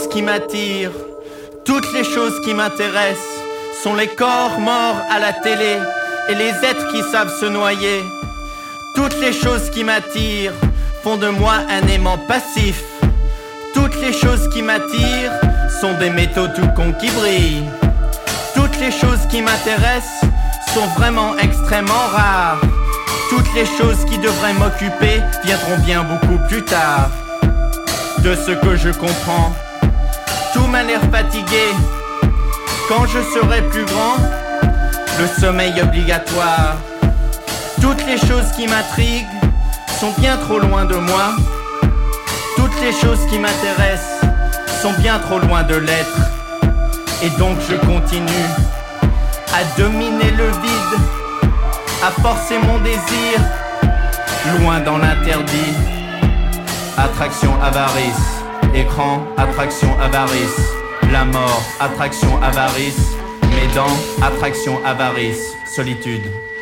choses qui m'attirent, toutes les choses qui m'intéressent sont les corps morts à la télé et les êtres qui savent se noyer. Toutes les choses qui m'attirent font de moi un aimant passif. Toutes les choses qui m'attirent sont des métaux tout cons qui brillent. Toutes les choses qui m'intéressent sont vraiment extrêmement rares. Toutes les choses qui devraient m'occuper viendront bien beaucoup plus tard. De ce que je comprends, tout m'a l'air fatigué. Quand je serai plus grand, le sommeil obligatoire. Toutes les choses qui m'intriguent sont bien trop loin de moi. Toutes les choses qui m'intéressent sont bien trop loin de l'être. Et donc je continue à dominer le vide, à forcer mon désir loin dans l'interdit. Attraction, avarice, écran, attraction, avarice. La mort, attraction, avarice. Mes dents, attraction, avarice. Solitude.